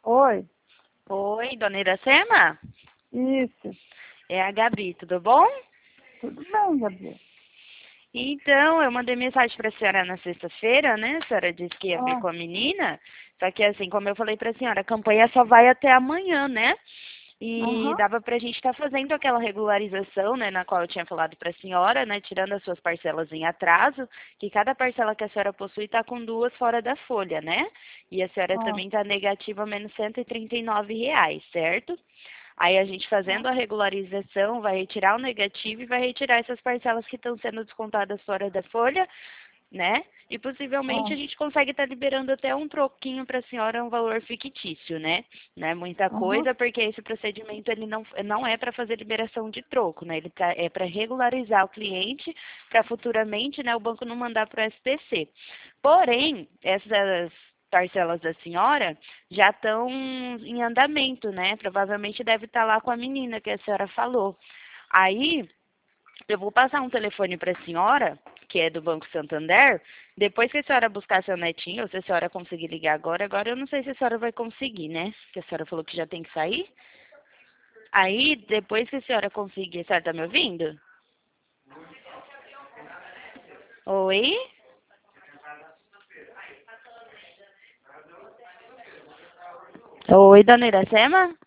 Oi, Oi, dona Iracema? isso. É a Gabi, tudo bom? Tudo bem, Gabriel? Então, eu mandei mensagem para a senhora na sexta-feira, né? A senhora disse que ia vir Ah, com a menina. Só que, assim, como eu falei para a senhora, a campanha só vai até amanhã, né? E aham, dava para a gente estar fazendo aquela regularização, né? Na qual eu tinha falado para a senhora, né? Tirando as suas parcelas em atraso, que cada parcela que a senhora possui está com duas fora da folha, né? E a senhora ah, também está negativa menos R$ 139, certo? Aí a gente fazendo ah, a regularização vai retirar o negativo e vai retirar essas parcelas que estão sendo descontadas fora da folha, né? E possivelmente ah, a gente consegue estar liberando até um troquinho para a senhora, um valor fictício, né? Não é muita aham, coisa, porque esse procedimento ele não é para fazer liberação de troco, né? É para regularizar o cliente, para futuramente, né, o banco não mandar para o SPC. Porém, essas parcelas da senhora já estão em andamento, né? Provavelmente deve estar lá com a menina que a senhora falou. Aí, eu vou passar um telefone para a senhora, que é do Banco Santander. Depois que a senhora buscar seu netinho, ou se a senhora conseguir ligar agora eu não sei se a senhora vai conseguir, né? Que a senhora falou que já tem que sair. Aí, depois que a senhora conseguir, a senhora tá me ouvindo? Oi? Oi, dona Iracema?